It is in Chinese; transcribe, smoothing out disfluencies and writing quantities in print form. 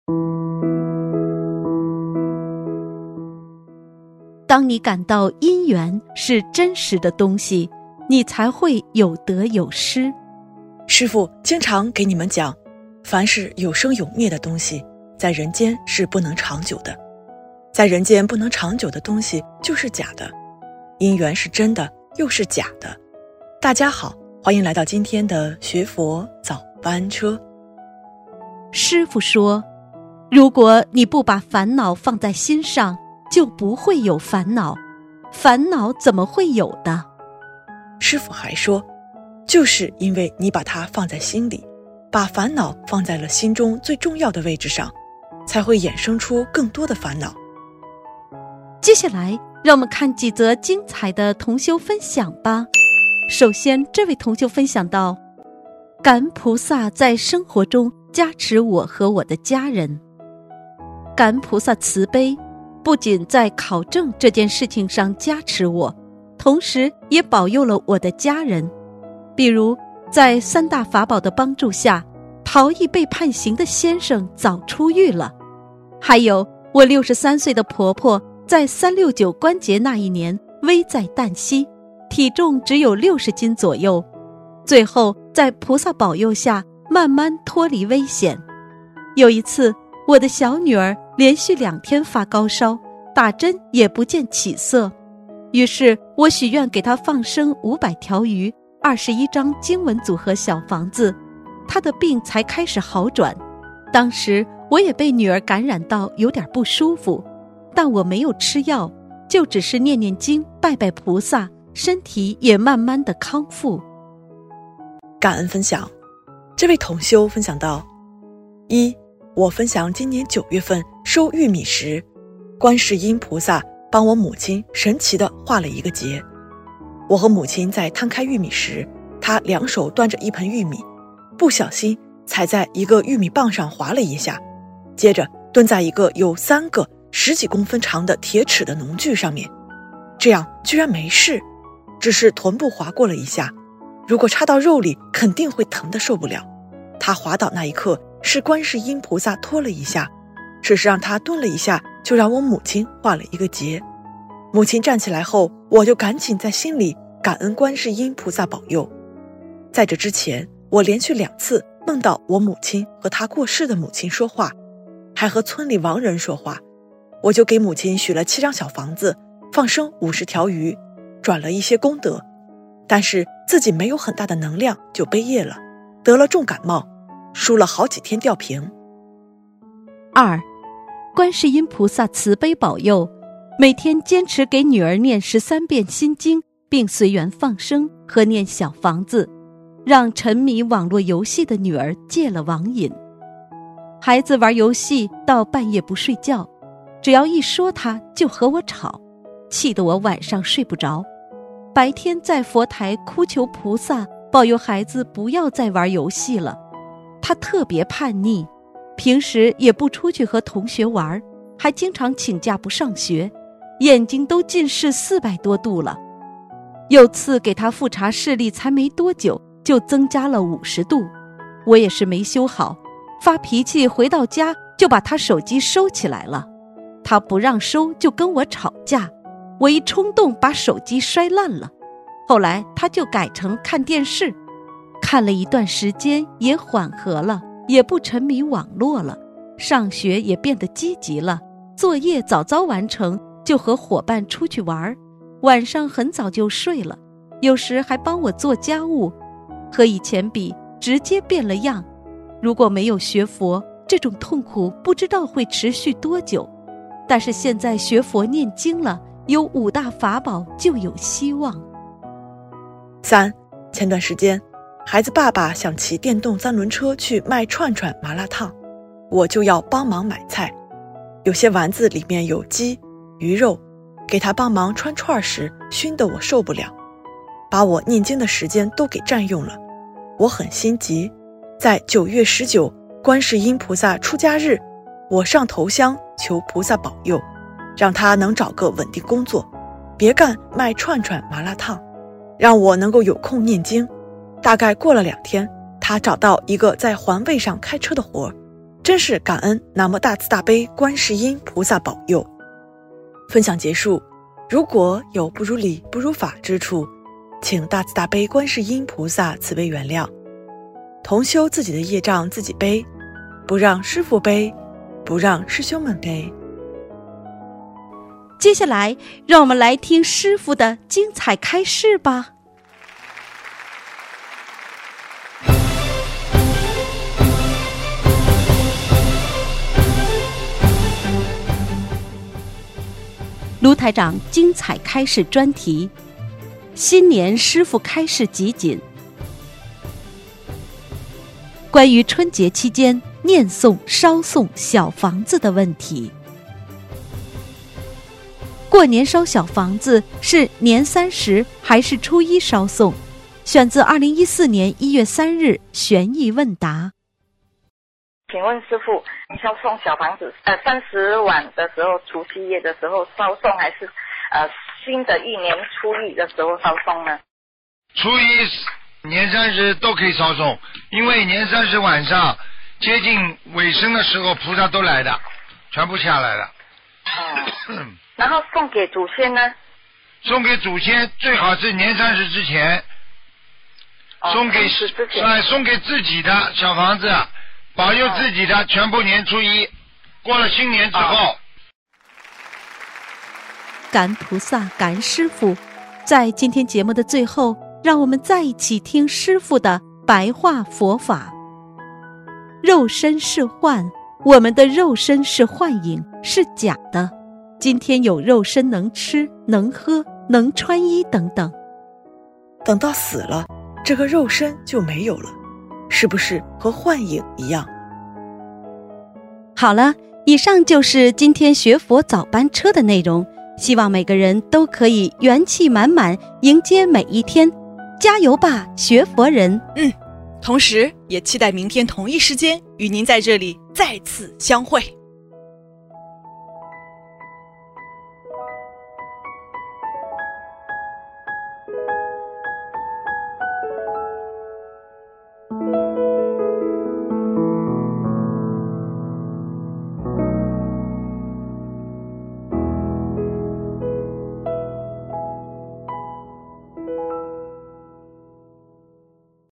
当你感到因缘是真实的东西，你才会有得有失。 师父经常给你们讲，凡是有生有灭的东西，在人间是不能长久的。在人间不能长久的东西就是假的，因缘是真的，又是假的。大家好，欢迎来到今天的学佛早班车。 师父说，如果你不把烦恼放在心上，就不会有烦恼，烦恼怎么会有的？ 师父还说，就是因为你把它放在心里，把烦恼放在了心中最重要的位置上，才会衍生出更多的烦恼。 接下来让我们看几则精彩的同修分享吧。首先，这位同修分享到，感恩菩萨在生活中加持我和我的家人。感恩菩萨慈悲，不仅在考证这件事情上加持我，同时也保佑了我的家人。比如在三大法宝的帮助下，逃逸被判刑的先生早出狱了。还有我63岁的婆婆在369关节那一年危在旦夕，体重只有60斤左右，最后在菩萨保佑下慢慢脱离危险。有一次，我的小女儿连续2天发高烧，打针也不见起色，于是我许愿给她放生500条鱼，21张经文组合小房子，她的病才开始好转。当时我也被女儿感染到有点不舒服，但我没有吃药，就只是念念经拜拜菩萨，身体也慢慢的康复。 感恩分享，这位同修分享到，我分享今年9月份收玉米时，观世音菩萨帮我母亲神奇地化了一个结。我和母亲在摊开玉米时，她2手端着一盆玉米，不小心踩在一个玉米棒上划了一下，接着蹲在一个有3个10几公分长的铁尺的农具上面，这样居然没事，只是臀部划过了一下，如果插到肉里肯定会疼得受不了。她滑倒那一刻是观世音菩萨拖了一下，只是让她蹲了一下，就让我母亲化了一个结。母亲站起来后，我就赶紧在心里感恩观世音菩萨保佑。在这之前，我连续2次梦到我母亲和她过世的母亲说话，还和村里亡人说话。我就给母亲许了7张小房子，放生50条鱼，转了一些功德，但是自己没有很大的能量就悲业了，得了重感冒，输了好几天吊瓶。 2. 观世音菩萨慈悲保佑，每天坚持给女儿念13遍心经，并随缘放生和念小房子，让沉迷网络游戏的女儿戒了网瘾。孩子玩游戏到半夜不睡觉，只要一说他就和我吵，气得我晚上睡不着。白天在佛台哭求菩萨保佑孩子不要再玩游戏了。他特别叛逆，平时也不出去和同学玩，还经常请假不上学，眼睛都近视400多度了。有次给他复查视力才没多久，就增加了50度，我也是没修好，发脾气回到家就把他手机收起来了。他不让收就跟我吵架，我一冲动把手机摔烂了。后来他就改成看电视，看了一段时间也缓和了，也不沉迷网络了，上学也变得积极了，作业早早完成，就和伙伴出去玩，晚上很早就睡了，有时还帮我做家务，和以前比直接变了样。如果没有学佛，这种痛苦不知道会持续多久，但是现在学佛念经了，有5大法宝就有希望。 3. 前段时间孩子爸爸想骑电动3轮车去卖串串麻辣烫，我就要帮忙买菜，有些丸子里面有鸡鱼肉，给他帮忙穿串时熏得我受不了，把我念经的时间都给占用了。我很心急，在9月19观世音菩萨出家日，我上头香求菩萨保佑，让他能找个稳定工作，别干卖串串麻辣烫，让我能够有空念经。大概过了2天，他找到一个在环卫上开车的活， 真是感恩南无大慈大悲观世音菩萨保佑。分享结束，如果有不如理不如法之处，请大慈大悲观世音菩萨慈悲原谅。同修自己的业障自己背，不让师父背，不让师兄们背。 接下来让我们来听师父的精彩开示吧。卢台长精彩开示专题：新年师父开示集锦，关于春节期间念诵烧送小房子的问题。过年烧小房子是年30还是初一烧送？选自2014年1月3日悬疑问答。 请问师父，烧送小房子30晚的时候，除夕夜的时候烧送，还是新的一年初一的时候烧送呢？ 初一、年30都可以烧送，因为年30晚上接近尾声的时候，菩萨都来的，全部下来了。 然后送给祖先呢？ 送给祖先最好是年30之前，送给自己的小房子，保佑自己的全部年初一，过了新年之后。 感恩菩萨，感恩师父。在今天节目的最后，让我们再一起听师父的白话佛法。肉身是幻，我们的肉身是幻影，是假的。今天有肉身能吃能喝能穿衣等等， 等到死了，这个肉身就没有了，是不是和幻影一样？ 好了，以上就是今天学佛早班车的内容，希望每个人都可以元气满满迎接每一天，加油吧学佛人。 同时也期待明天同一时间与您在这里再次相会。